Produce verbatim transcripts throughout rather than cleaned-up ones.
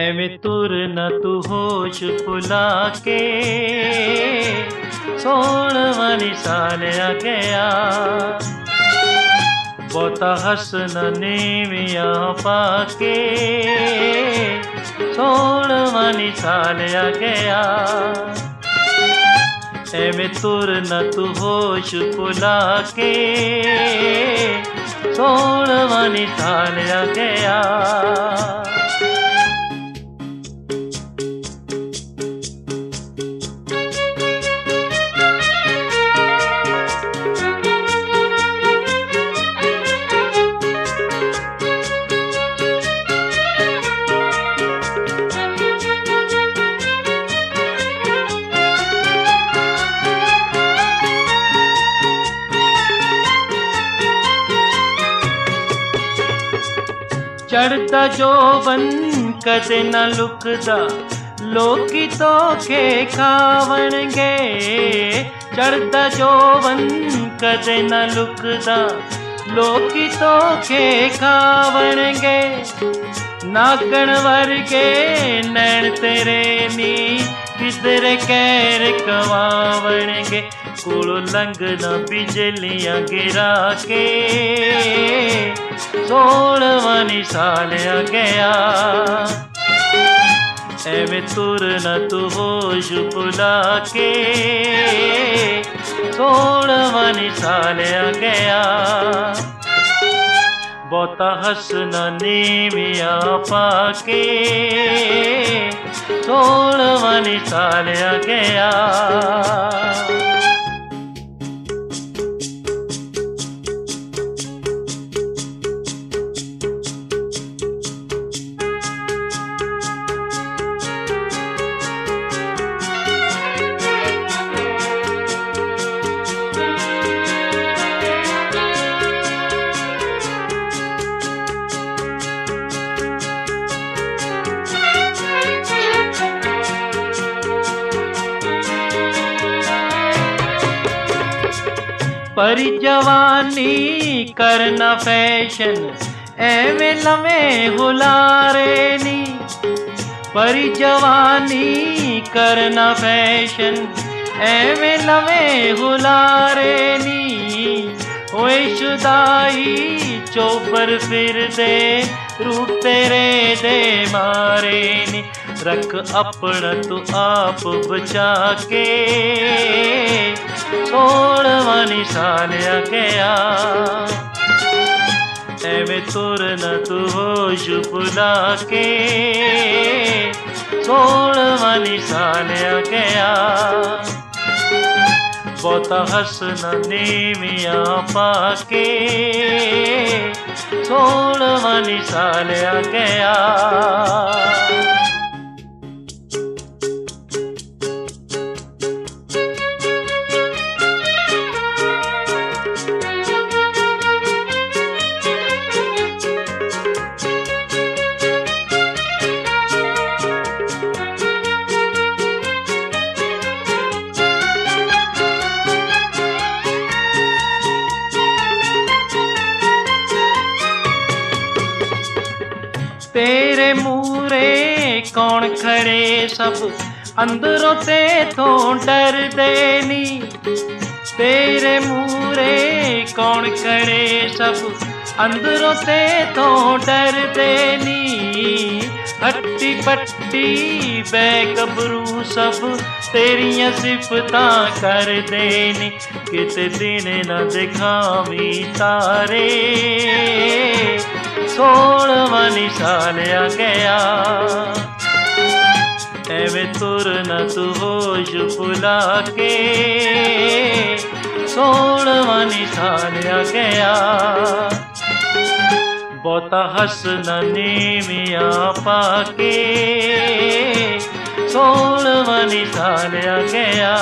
ਐਵੇਂ ਤੁਰ ਨਾ ਤੂੰ ਹੋਸ਼ ਭੁਲਾ ਕੇ, ਸੋਹਣਵਾਂ ਨੀ ਸਾਲਿਆ ਗਿਆ। ਬਹੁਤਾ ਹੱਸਣਾ ਨੀਵੀਆਂ ਪਾ ਕੇ, ਸੋਹਣਵਾਂ ਨੀ ਸਾਲਿਆ ਗਿਆ। ਐਵੇਂ ਤੁਰ ਨਾ ਤੂੰ ਹੋਸ਼ ਭੁਲਾ ਕੇ, ਸੋਹਣਵਾਂ ਨੀ ਸਾਲਿਆ ਗਿਆ। ਚੜ੍ਹਦਾ ਜੋਬਨ ਕਦੇ ਨਾ ਲੁਕਦਾ, ਲੋਕੀ ਧੋਖੇ ਖਾਵਣਗੇ। ਚੜ੍ਹਦਾ ਜੋਬਨ ਕਦੇ ਨਾ ਲੁਕਦਾ, ਲੋਕੀ ਧੋਖੇ ਖਾਵਣਗੇ। ਨਾਗਣ ਵਰਗੇ ਨੈਣ ਤੇਰੇ ਨੀ, ਕਿਧਰੇ ਕਹਿਰ ਕਵਾਵਣਗੇ। ਕੋਲੋਂ ਲੰਘਣਾ ਬਿਜਲੀਆਂ ਗਿਰਾ ਕੇ, ਸੋਹਣਵਾਂ ਨੀ ਸਾਲਿਆ ਗਿਆ। ਐਵੇਂ ਤੁਰ ਨਾ ਤੂੰ ਹੋਸ਼ ਭੁਲਾ ਕੇ, ਸੋਹਣਵਾਂ ਨੀ ਸਾਲਿਆ ਗਿਆ। ਬਹੁਤਾ ਹੱਸਣਾ ਨੀਵੀਆਂ ਪਾ ਕੇ, ਸੋਹਣਵਾਂ ਨੀ ਸਾਲਿਆ ਗਿਆ। परी जवानी करना फैशन, एवें लमें हुलारे नी। परी जवानी करना फैशन, एवें लमें हुलारे नी। ओए शुदाई चौपर फिर दे, रूप तेरे दे मारे नी। रख अपना तू आप बचा के, सोहणवां नी सालिया गया। एवें तुर ना तू होश भुला के, सोहणवां नी सालिया गया। बहुता हसना नीवियां पाके, सोहणवां नी सालिया गया। तेरे मूरे कौन खड़े सब, अंदरों ते तो डर देनी। तेरे मूरे कौन खड़े सब, अंदरों ते तो डर देनी। हट्टी पट्टी बैगबरू सब, तेरियां सिफतां कर देनी। किते दिन न दिखावी तारे, सोहणवां नी सालिया गया। एवें तुर ना तू होश भुला के, सोहणवां नी सालिया गया। बहुता हसना नीवियां पाके, सोहणवां नी सालिया गया।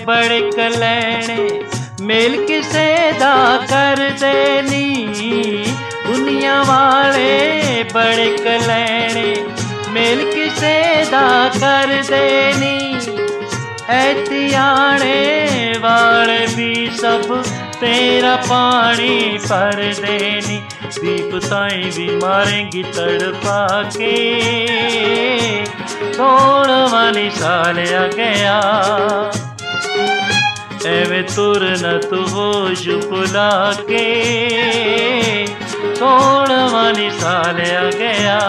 बड़े कलैणे मेल किसे दा कर देनी। दुनिया वाले बड़े कलैणे मेल किसे दा कर देनी। ऐतियाणे वाले भी सब तेरा पानी भर देनी। दीप ताई भी मारेंगी तड़पा के सोलहवां साल आ गया। एवें तुर न तू होश भुला के सोलहवां साल आ गया।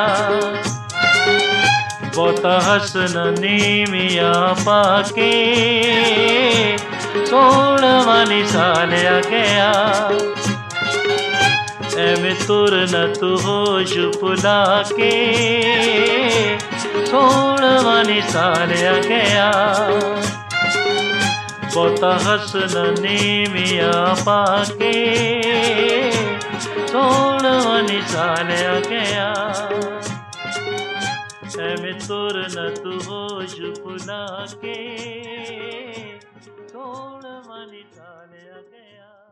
बहुता हसन नीमिया पाके सोलहवां साल आ गया। एवें तुर न तू होश भुला के सोलहवां साल आ गया। बहुता हसन नीमिया पाके सोलहवां साल आ गया। एवें तुर न तू होश भुला के सोलहवां साल आ गया।